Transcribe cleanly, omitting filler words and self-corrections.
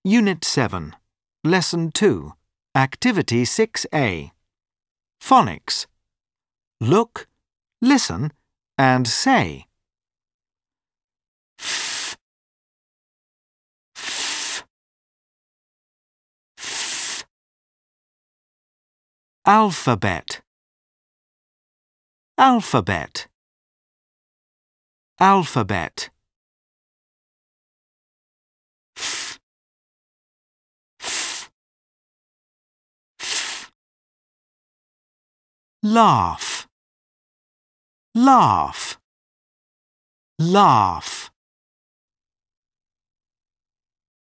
Unit 7, Lesson 2, Activity 6A. Phonics. Look, listen, and say. F, f, f. Alphabet. Alphabet. Alphabet. F, f, f. Laugh. Laugh. Laugh.